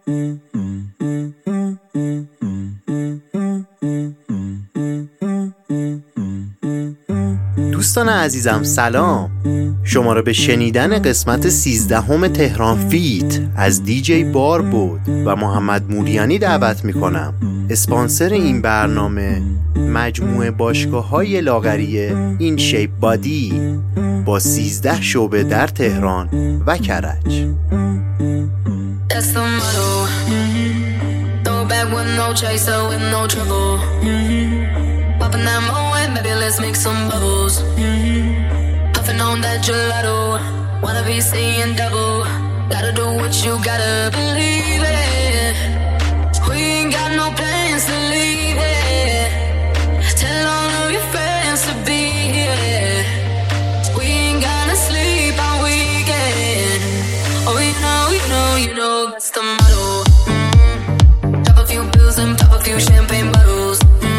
دوستان عزیزم سلام، شما رو به شنیدن قسمت 13 تهران فیت از دیجی بار بود و محمد موریانی دعوت میکنم. اسپانسر این برنامه مجموعه باشگاه‌های لاغری این شیپ بادی با 13 شعبه در تهران و کرج. Popping that Moet, maybe let's make some bubbles. Puffing on that gelato, wanna be seeing double. Gotta do what you gotta believe it. We ain't got no plans to leave it. Tell all of your friends to be here. We ain't gonna sleep all weekend. Oh, you know, that's the motto. Drop a few pills and pop a few champagne bottles.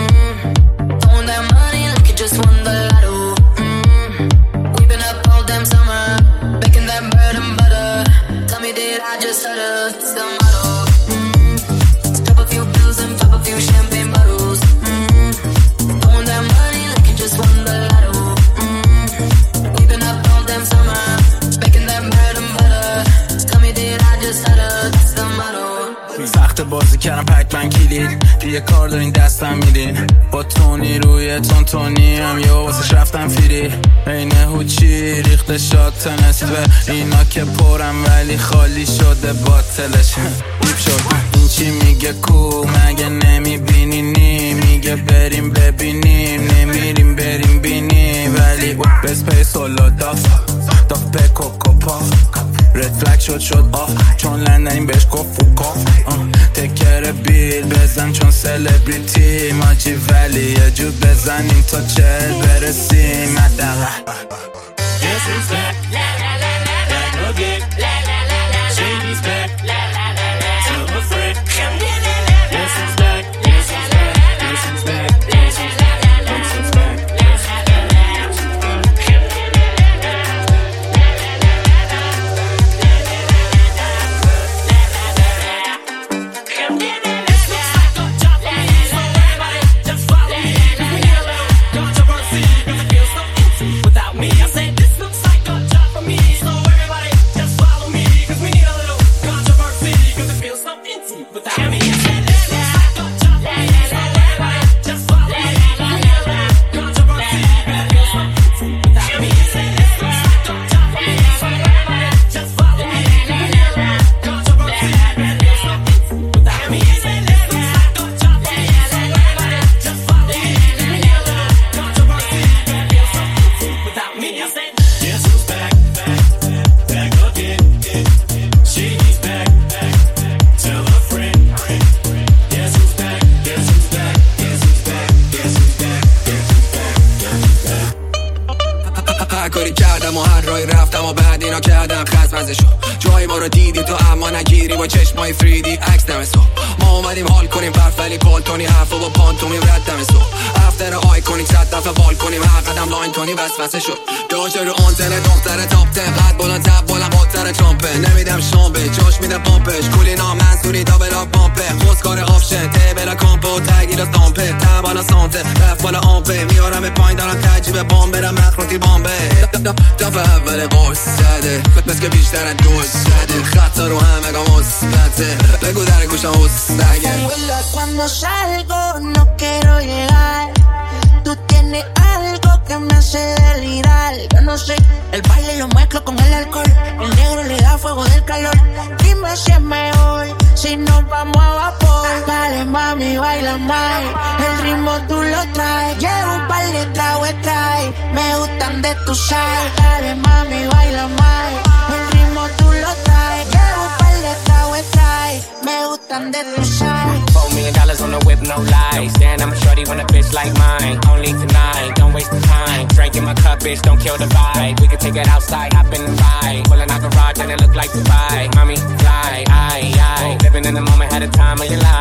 Just won the lotto. We've been up all damn summer, making that bread and butter. Tell me, did I just stutter? It's the motto. Drop a few pills and pop a few champagne bottles. Throwing that money like you just won the lotto. We've been up all damn summer, making that bread and butter. Tell me, did I just stutter? It's the motto. سخت بازی کردم پکمن کلید دیگه کار دارین دستم میدین با تونی روی تونی هم یا واسه رفتم فیری این هوچی ریخته شاد تنسبه اینا که پرم ولی خالی شده باطلش دیب شد این چی میگه کو مگه نمیبینی نی میگه بریم ببینیم نمیریم بریم بینیم ولی بس پی سولو داف پکو کپا رد فلگ شد آف چون لندنیم بهش گفت فوکاف تکر بیل بزن چون سلبریتی ماجی ولی یه جو بزنیم تا 40 برسیم مدقه Guess who's back? Back again. Shady's back. Tell a friend. Guess who's back? Guess who's back? Guess who's back? Guess who's back? Guess who's back? کاری کردم و هر رای رفتم و بعد اینا کردم خزمزشو جای ما رو دیدی تو اما نگیری با چشمای فریدی عکس دمستو ما اومدیم حال کنیم پرفلی پالتونی حرفا با پانتومی رد دمستو افتر آیکونیک 100 دفعه وال کنیم هر قدم لاین تونی وسوسه شد داشه رو آنتن دختر تاپ تن قد بلند تب بلند قطر چامپه نمیدم شامبه جاش میده پامپش کولی نامنصوری دابل آب پامپه خوزکار آفشن تیبل کامپو تگیر دامپه تبالا سانته رفت بالا آمپه میارم پایین دارم تجیب بام برم مخروطی بامبه دفعه اول قرص زده بس که بیشتر از دوست زده خطا رو همه گا مثبته بگو در گوشم هستگه Cuando salgo no quiero llegar Tú tienes algo que me hace delirar Yo no sé, el baile lo mezclo con el alcohol El negro le da fuego del calor Dime si es mejor, si nos vamos a vapor Dale mami, baila más El ritmo tú lo traes Llevo un par de tragos trae Me gustan de tu sal Dale mami, baila más El ritmo tú lo traes Llevo un par de tragos trae Me gustan de tu sal $4 million on the whip, no lies. Damn, I'm a shorty when a bitch like mine. Only tonight, don't waste the time. Drink in my cup, bitch, don't kill the vibe. We can take it outside, hop in the ride. Pulling out garage and it look like Dubai. Mommy, fly, aye. Living in the moment, had a time of your life. You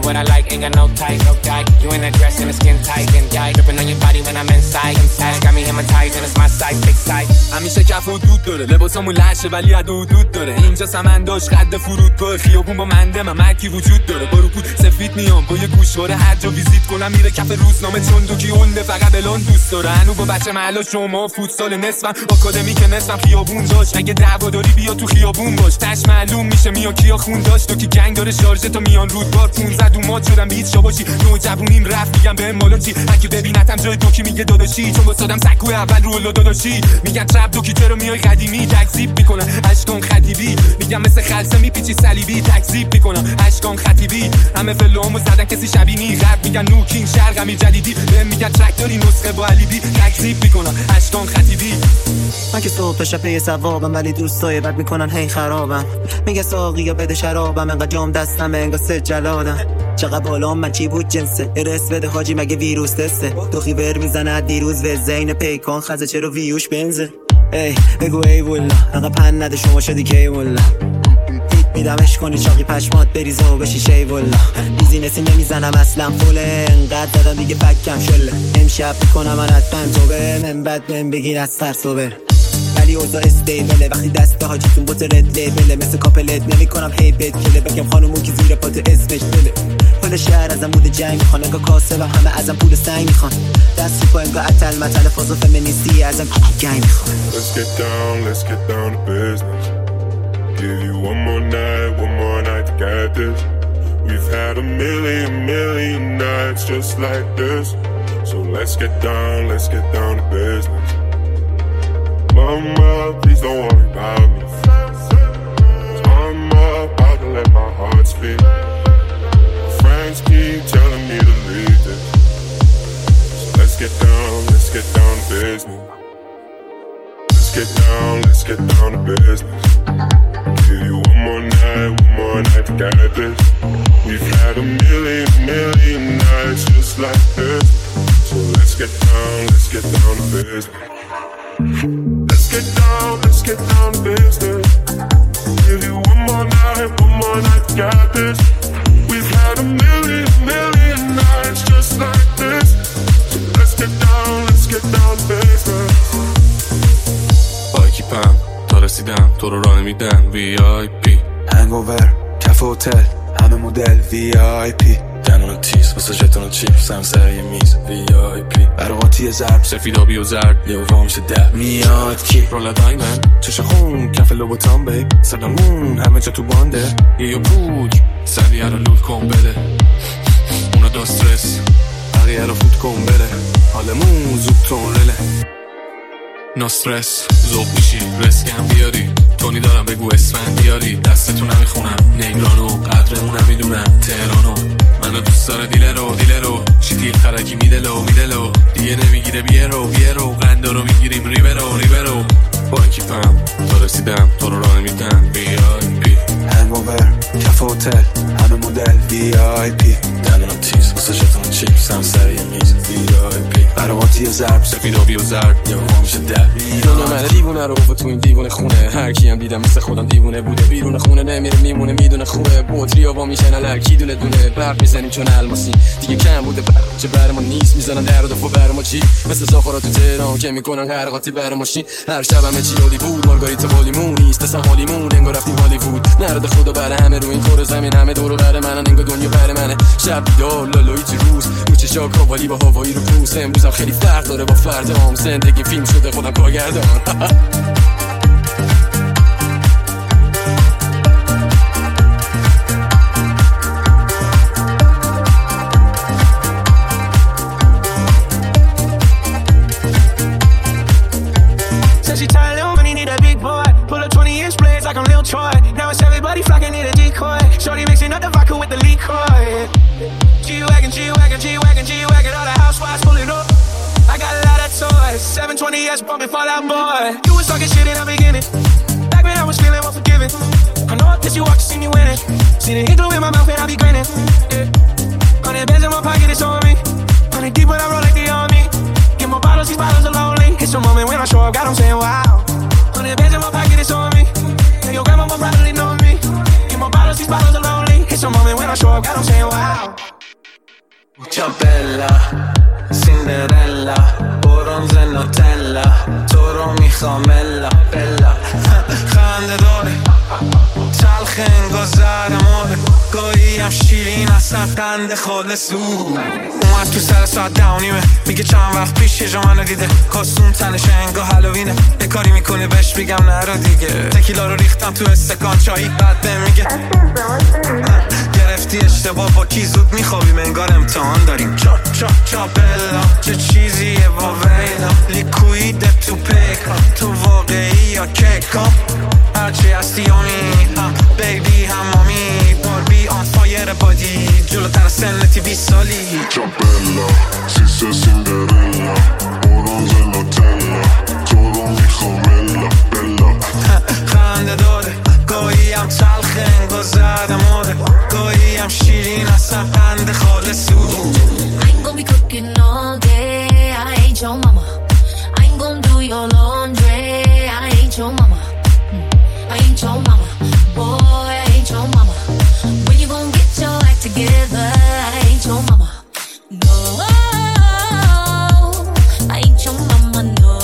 what I like, ain't got no type, no type. You in a dress and a skin tight, and die. Dripping on your body when I'm inside. Got me hypnotized and it's my size, big size. همیشه کف و دود داره، لباسامون لشه ولی حدود داره. اینجا سمنداش قد فرودگاه، خیابون با منده ممکی وجود داره. با رکود سفید میام با یه گوشواره، هر جا ویزیت کنم میره کف روزنامه. چون دوکی اونده فقط بلون دوست داره. هنو با بچه محلا شما فوتسال نصفم، آکادمی که نصفم خیابون داشت. اگه دعوا داری بیا تو خیابون باش، تش معلوم میشه میا کیا خون داشت. تو کی گنگ داره شارژه تا میان رودبار 15 اومات شدم بیت شاباشی. نوجوونیم رفت میگم به مالا چی، اگه ببینتم جای دوکی میگه داداشی. چون واسادم سکو اول رو داداشی. میگن ترپ دوکی چرا میای قدیمی، تکذیب میکنن اشکان خطیبی. میگم مثل خلسه میپیچی صلیبی، تکذیب میکنن اشکان خطیبی. همه فلوامو زدن کسی شبیه غرب میگن نوکین شرق امیر جدیدی. بهم میگن تراکتوری نسخه با علیبی، تکذیب میکنن اشکان خطیبی. من که صبح تا شب پی ثوابم ولی دوستای بد میکنن هی خرابم. میگه ساقی یا بده شرابم، انقدر جام دستم انگار سه جلادم. چقدر بالام من چی بود جنسه، ارس بده حاجی مگه ویروس تسته. دوخی ور میزنه دیروز و زین پیکان خزه چرا ویوش بنزه. ای بگو ای والله انقدر پن نده شما شدی کی والله. میدمش کنی چاقی پشمات بریزه و بشی شی والله. بیزینسی نمیزنم اصلا فوله، انقدر دادم دیگه بکم شله. امشب میکنم من حتما توبه، من بد من بگیر از سر صبح. ولی اوضاع استیبله وقتی دست حاجیتون بوت رد لیبله. مثل کاپلت نمی کنم هی بد کله، بگم خانومون که زیر پات اسمش دله. کل شهر ازم بود جنگ میخوان، انگاه کاسه و همه ازم پول سنگ میخوان. دستی پا انگاه اتل متل فازو فمینیستی ازم گنگ میخوان. Let's get down to business. Give you one more night to get this. We've had a million nights just like this. So let's get down to business. Mama, please don't worry about me. I'm about to let my heart speak. Friends keep telling me to leave this. So let's get down to business. Let's get down to business. Give you one more night to get this. We've had a million nights just like this. So let's get down to business. Let's get down to business. Give you one more night to get this. We've had a million nights just like this. So let's get down to business. پم تا رسیدم تو رو راه نمیدن VIP هنگوور کف هتل همه مدل VIP دنون تیز واسه جتون چیپس هم سر یه میز VIP برقاتی ضرب سفیدابی و زرد یه وام شده میاد کی رول دایمن چش خون کف لوبوتان بی سلامون همه جا تو بانده یه پوک سریع رو لود کن بده اونا دا استرس بقیه رو فوت کن بره حالمون زود تونرله نو استرس زوب میشی رسکم بیاری تونی دارم بگو اسمن بیاری دستتو نمیخونم نیمرانو قدرمو نمیدونم تهرانو منو دوست داره دیلرو چی دیل خرکی میدلو دیگه نمیگیره بیرو قندارو میگیریم ریبرو با اکیپم تا رسیدم تو رو راه نمیدن VIP هنگوور کف هتل همه مدل VIP دندونم تیز واسه جتون چیپس هم سر یه میز VIP برقاتی ضرب سفیدابی و زرد یه وام شده دنیا من دیوونه رو و تو این دیوونه خونه هر کیم دیدم مثل خودم دیوونه بوده بیرون خونه نمیره میمونه میدونه خوبه بطری ها با میشن الکی دونه برق میزنیم چون الماسی دیگه کم بوده برق چه بر ما نیست میزنن در و دفو بر ما چی مثل ساخرات تو تهران که میکنن غرقاتی بر ماشین هر شب همه چی عالی بود مارگاریتا والیمون نیست اصلا حالیمون انگار رفتیم هالیوود نرد خدا برای همه رو این کره زمین همه دور و بر منن انگار دنیا بر منه شب بیدار لالویت روز نوچه شاکا والی با هوایی رو پوست امروزم خیلی فرق داره با فردام زندگی فیلم شده خودم کارگردان She tired, little money, need a big boy. Pull up 20-inch blades like I'm Lil Troy. Now it's everybody flocking, need a decoy. Shorty mixing up the vodka with the liquor. G-Wagon, all the housewives pulling up. I got a lot of toys, 720S bumping Fall Out Boy. You was talking shit in the beginning. Back when I was feeling unforgiving. I know I pissed you off to see me winning. See the hit glue in my mouth and I be grinning. Yeah. 100 bands in my pocket, it's on me. 100 deep when I roll like the army. Get more bottles, these bottles are lonely. It's a moment when I show up, God, I'm saying wow. 100 bands in my pocket, it's on me. And your grandma will probably know me. Get more bottles, these bottles are lonely. It's a moment when I show up, God, I'm saying wow. Ciao bella سیندرلا برونز نوتلا تو رو میخوام الا بلا خنده داره تلخ انگار زهرماره گاهی هم شیرین اصلا قند خالصو اومد تو سر ساعت دونیمه میگه چند وقت پیش یه جا منو دیده کاستوم تنش انگار هالوینه یه کاری میکنه بهش بگم نرو دیگه تکیلا رو ریختم تو استکان چایی بعد به میگه گرفتی اشتباه با کی زود میخوابیم انگار امتحان داریم چا چا چا بلا چه چیزیه با ویلا لیکویده تو پیکا تو واقعی یا کیکا هرچی هستی یامی هم بیبی هم مامی باربی آن فایر بادی جلوتر سنتی 20 سالی چا بلا سیسه سیندرلا برونز نوتلا تو رو میخوام الا بلا خنده داره گاهی هم تلخ انگار زهرماره گاهی هم شیرین اصلا قند خالصو I ain't gonna be cooking all day. I ain't your mama. I ain't gonna do your laundry. I ain't your mama. I ain't your mama. Boy, I ain't your mama. When you gonna get your act together? I ain't your mama. No, I ain't your mama. No,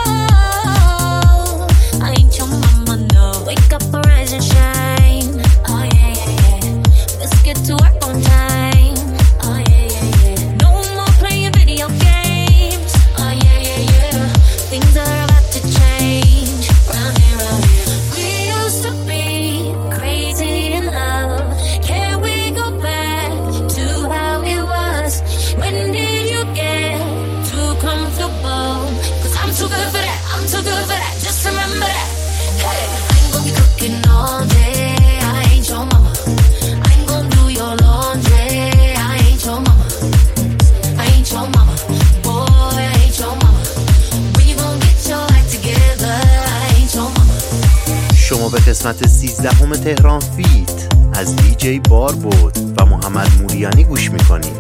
I ain't your mama. No, wake up, rise and shine. Oh yeah, yeah, yeah. Let's get to work on time. Oh yeah, yeah, yeah. No more playing video games. Oh yeah, yeah, yeah. Things are about to change. Round here, round here. We used to be crazy in love. Can we go back to how it was? When did you get too comfortable? 'Cause I'm too good for that. I'm too good for that. Just remember that. Hey, I ain't gonna be cooking all day. I ain't your mama. I ain't gonna do your laundry. I ain't your mama. I ain't your mama. Boy, I ain't your mama. When you gonna get your act together? I ain't your mama. شما به قسمت 13 تهران فیت از دیجی باربود و محمد موریانی گوش میکنید.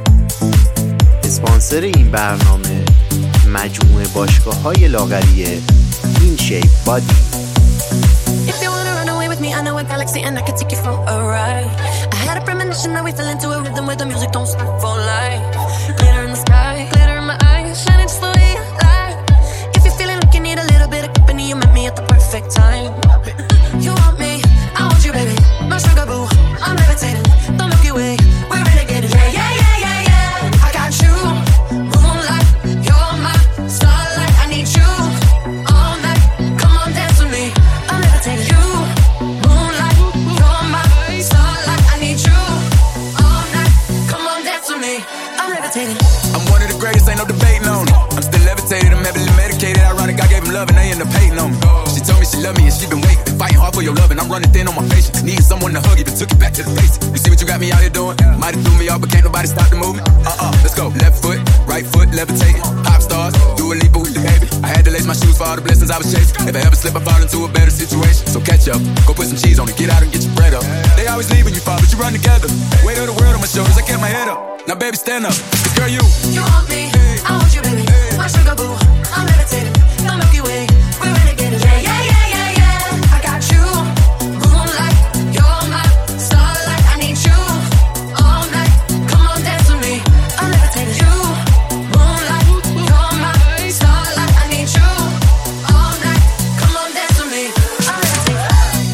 اسپانسر این برنامه مجموعه باشگاه‌های لاغری این شیپ بادی. If you wanna run away with me, I know a galaxy and I can take you for a ride. I had a premonition that we fell into a rhythm where the music don't stop for life. Glitter in the sky, glitter in my eyes, shining just the way you like. If you're feeling like you need a little bit of company, you met me at the perfect time. You want me, I want you, baby. My sugar boo, I'm levitating. The Milky Way, we're renegading. Yeah, yeah, yeah, yeah, yeah. I got you, moonlight, you're my starlight. I need you all night. Come on, dance with me. I'm levitating. You, moonlight, you're my starlight. I need you all night. Come on, dance with me. I'm levitating. I'm one of the greatest, ain't no debating on it. I'm still levitated, I'm heavily medicated. Ironic, I gave him love and they end up hating on me. She told me she loved me and she been waiting. Fighting hard for your love and I'm running thin on my patience. Needing someone to hug, even took it back to the basics. You see what you got me out here doing? Might have threw me off, but can't nobody stop the movement. Let's go. Left foot, right foot, levitating. Pop stars, do a leap with the baby. I had to lace my shoes for all the blessings I was chasing. If I ever slip, I fall into a better situation. So catch up, go put some cheese on it, get out and get your bread up. They always leave when you fall, but you run together. Weight of the world on my shoulders, I kept my head up. Now baby, stand up, 'cause girl, you want me, I want you, baby. My sugar boo, I'm levitating. The Milky Way, we're renegading. Yeah, yeah, yeah, yeah, yeah. I got you, moonlight, you're my starlight. I need you all night. Come on, dance with me. I'm levitating. You, moonlight, you're my starlight. I need you all night. Come on, dance with me. I'm levitating.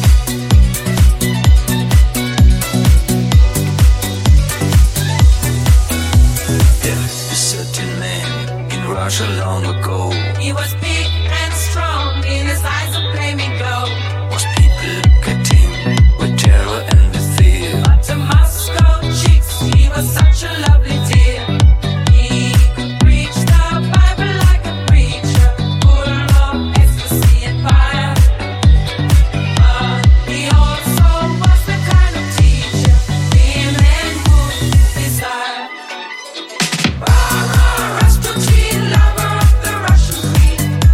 Yeah, you said your name in Russia long ago. He was big and strong, in his eyes a flaming glow. Was people look at him with terror and with fear. But to Moscow chicks, he was such a lovely dear. He could preach the Bible like a preacher, full of ecstasy and fire. But he also was the kind of teacher women would desire. Rah, rah, Rasputin, lover of the Russian queen.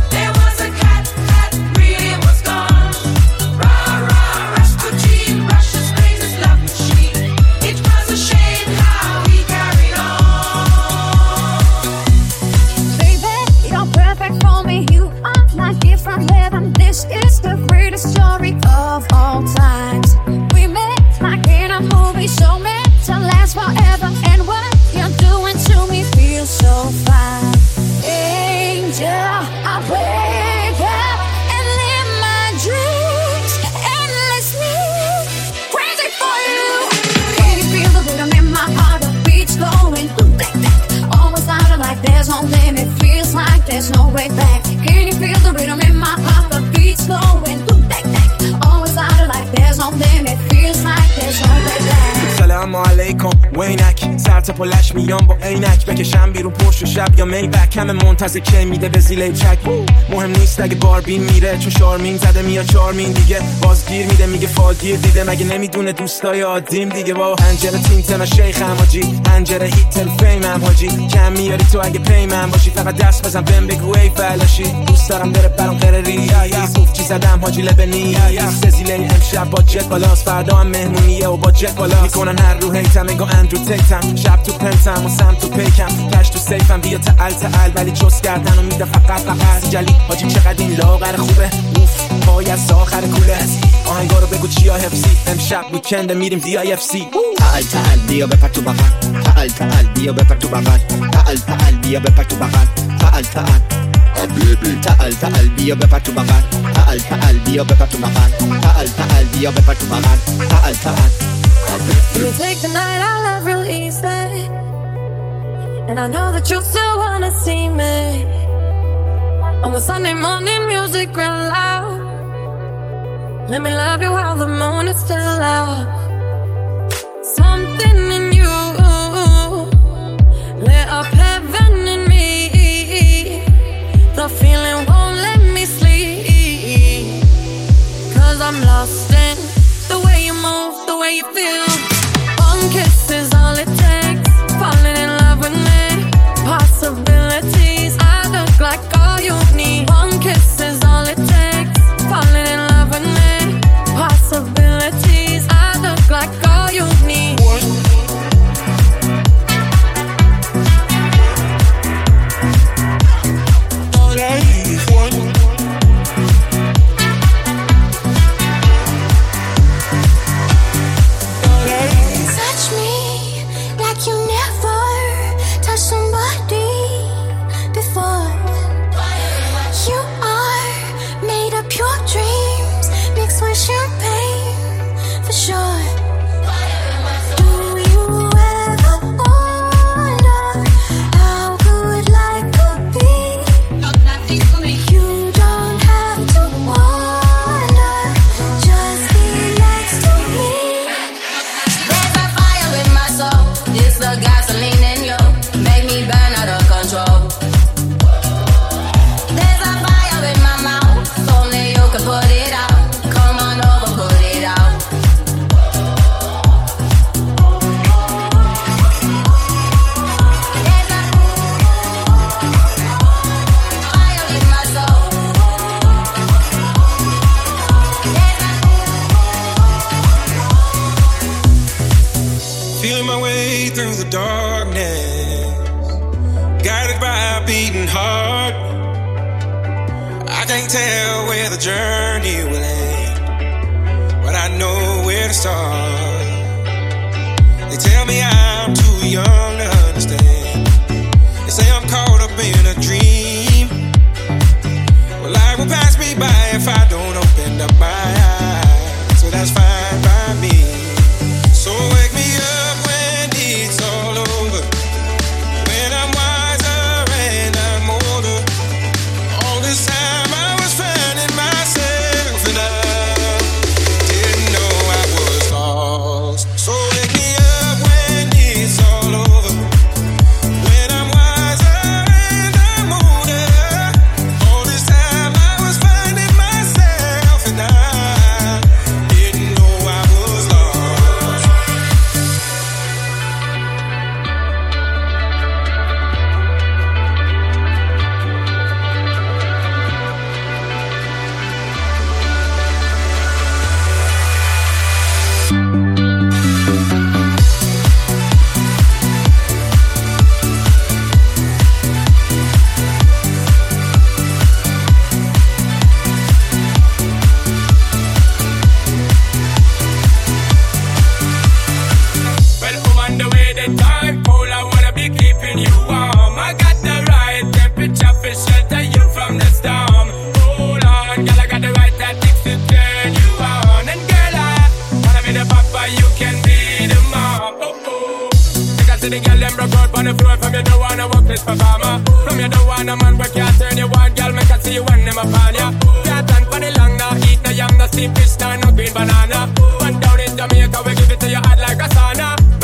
سلام علیکم وینک سر تا پلش میام با عینک بکشم بیرون پشت و شب یا میبک همه منتظر کی میده به زیله چک مهم نیست اگه باربین میره چون شارمین زده میاد چارمین دیگه بازگیر میده میگه فالگیر دیده مگه نمیدونه دوستای عادیم دیگه با پنجره تیم شیخم حاجی پنجره هیتل فیمم حاجی کم میاری تو اگه پیمم باشی فقط دست بزن بهم بگو ای فلاشی دوست دارم بره برام قرری صوف چی زدم حاجی لبنی سزیله امشب با جت بالاست فردا هم مهمونیه و با جت بالا میکنن هر رو هیتم انگار اندرو تیتم شب تو پنتم و سم تو پیکم کش تو سیفم بیا تعال ولی جس کردن و میده فقط جلی حاجی چقدر این لاغر خوبه اوف پای از آخر کوله آهنگا رو بگو چیا حفظی امشب ویکند میریم DIFC تعال بیا بپر تو بغل تعال بیا بپر تو بغل تعال بیا بپر تو بغل تعال تعال بیا بپر تو بغل تعال بیا بپر تو بغل تعال بیا بپر تو بغل تعال You take the night I love real easy And I know that you still wanna see me On the Sunday morning music real loud Let me love you while the moon is still out Something in you lit up heaven in me The feeling won't let me sleep Cause I'm lost in the way you move, the way you feel One kiss is all it takes Falling in love with me Possibilities I look like all you need One kiss is all it takes Falling in love with me Possibilities I look like all you need Touch me like you never touched somebody before. You are made of pure dreams mixed with champagne for sure. Do you ever wonder how good life could be? You don't have to wonder, just be next to me. There's a fire in my soul. It's the gasoline in you. Make me burn out of control. There's a fire in my mouth. Only you can put it out. Come on over, put it out. There's a fire in my soul. Feeling my way through the darkness, guided by a beating heart. I can't tell where the journey will end, but I know where to start. They tell me I'm too young to understand. They say I'm caught up in a dream. Well, life will pass me by if I don't open up my eyes. So that's fine by me. So wake me up when it's all over, when I'm wiser and I'm older. All this time I was finding myself and I didn't know I was lost. So wake me up when it's all over, when I'm wiser and I'm older. All this time I was finding myself and I didn't know I was lost. Well, I'm on the way, the time cold, I wanna be keeping you warm. I got the right temperature for shelter you from the storm. Hold on, girl, I got the right tactics to turn you on. And girl, I wanna be the papa, you can be the mom. Oh, oh. You can see the girl, them broke out on the floor. From you don't wanna work this performer. From you don't wanna man, work can't turn you on. Girl, make I see you when them upon ya. Can't stand for the long, now eat no young, no steam fish, no green banana. One down in Jamaica, we give it to you hot like a sauna.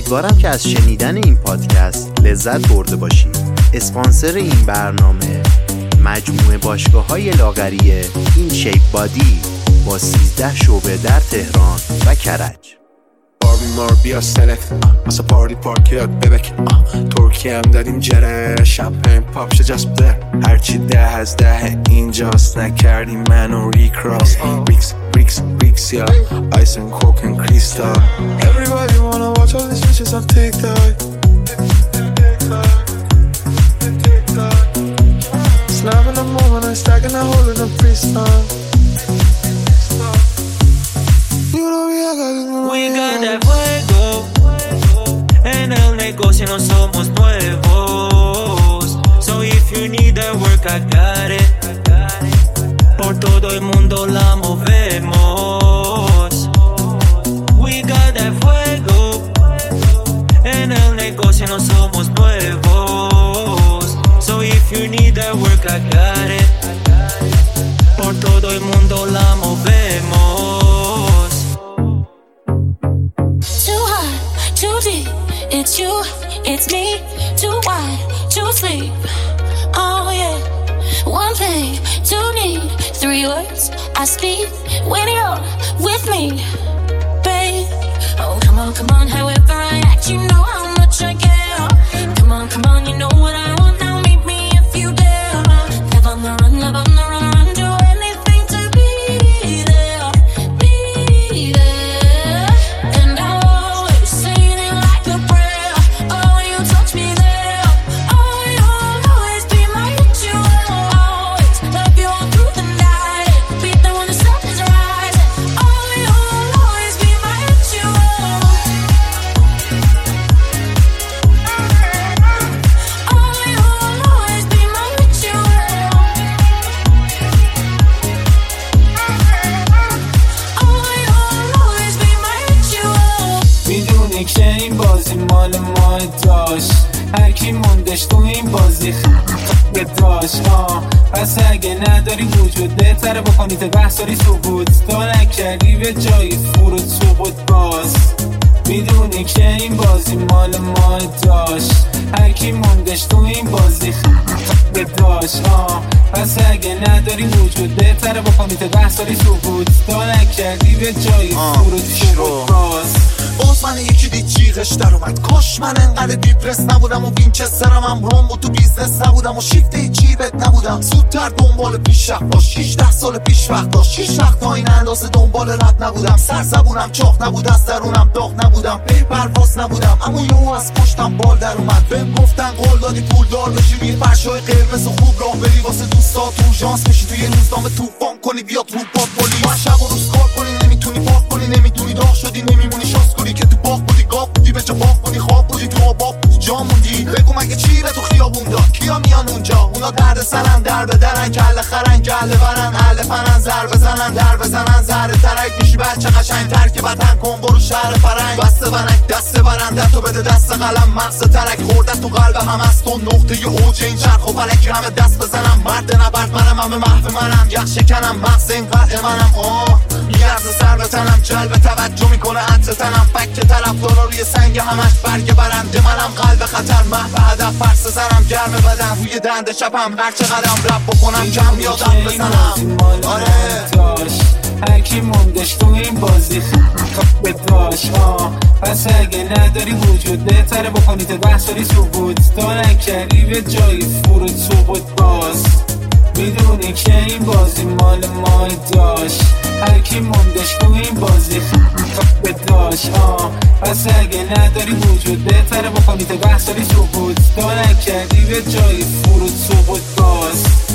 امیدوارم که از شنیدن این پادکست لذت برده باشید. اسپانسر این برنامه مجموعه باشگاه‌های لاغریه این شیپ بادی با 13 شعبه در تهران و کرج. بیمار بیا سلکت مثلا پارتی پارک یاد ببک ترکی هم دادیم جره شمپین پاپ شه جست بلر هرچی 10 از 10 اینجاست نکردیم منو ریکراس ریکس یا ایس and coke and crystal. Everybody wanna watch all these bitches on TikTok. Snapping the moment and stacking the hole in the freestyle. We got that fuego. En el negocio no somos nuevos. So if you need that work, I got it. Por todo el mundo la movemos. We got that fuego. En el negocio no somos nuevos. So if you need that work, I got it. Por todo el mundo la movemos. Too hot, too deep. It's you, it's me. Too wide, too sleep. Oh yeah. One thing, two need. 3 words I speak when you're with me, babe. Oh come on, however I act, you know how much I care. Come on, you know what I want. Now meet me if you dare. Love on the run, do anything to be there, be there. And I'll always say it like a prayer. Oh, you touch me there. Oh, you'll always be my ritual. Always love you all through the night. Be there when the sun is rising. Oh, you'll always be my ritual. Oh, you'll always be my ritual. Oh, you'll always be my ritual. میدونی که این بازی مال ما داشت هر کی موندش تو این بازی خیلی داشت پس اگه نداری وجود بهتره بکنی تا بحثاری ثبوت تا نکردی به جای فرود ثبوت باز میدونی که این بازی مال ما داشت هر کی موندش تو این بازی خیلی داشت پس اگه نداری وجود بهتره بکنی تا بحثاری ثبوت تا نکردی به جای فرود ثبوت باز باز من یکی دید جیغش در اومد کاش من انقدر دیپرس نبودم و وینچسترم هم روم و تو بیزنس نبودم و شیفت جیبت نبودم زودتر دنبال پیشرفت باش 16 سال پیش وقت داشت 6 وقت تا این اندازه دنبال رد نبودم سر زبونم چاق نبود از درونم داغ نبودم به پرواز نبودم اما یهو از پشتم بال در اومد بهم گفتن قول دادی پول دار بشی روی فرشای قرمز و خوب راه بری واسه دوستات اورژانس بشی توی روزنامه طوفان کنی بیا تو پاک پلیس شب و روز کار کنی نمیتونی پاک کنی نمیتونی داغ شدی نمیمونی شانس کنی که تو باغ بودی گاف بودی به جا باغ بودی خواب بودی تو آباب بودی جا موندی بگو مگه چی به تو خیابون داد کیا میان اونجا اونا درد سرن در بدرن کله خرن گله برن اهل فنن زر بزنن در بزنن زهر ترک میشی بچه قشنگ تر که وطن کن برو شهر فرنگ بسته ونک دسته برنده تو بده دست قلم مغز ترک خوردن تو قلب هم از تو نقطه اوج این چرخ و فلک همه دست بزنم مرد نبرد منم همه محو منم یخ شکنم مغز این قطع منم میارز سر به تنم جلب توجه میکنه عطر تنم فک طرفدارا روی سنگ همش برگ برنده منم قلب خطر محو هدف فرس زنم گرم بدن روی دنده شبم هر چه قدم رب بکنم کم یادم بزنم آره هر کی موندش تو این بازی خیلی داشت پس اگه نداری وجود بهتره بکنی تا بحثاری ثبوت تا نکردی به جای فرود ثبوت باز میدونی که این بازی مال ما داشت هر کی موندش تو این بازی خیلی داشت پس اگه نداری وجود بهتره بکنی تا بحثاری ثبوت تا نکردی به جای فرود ثبوت باز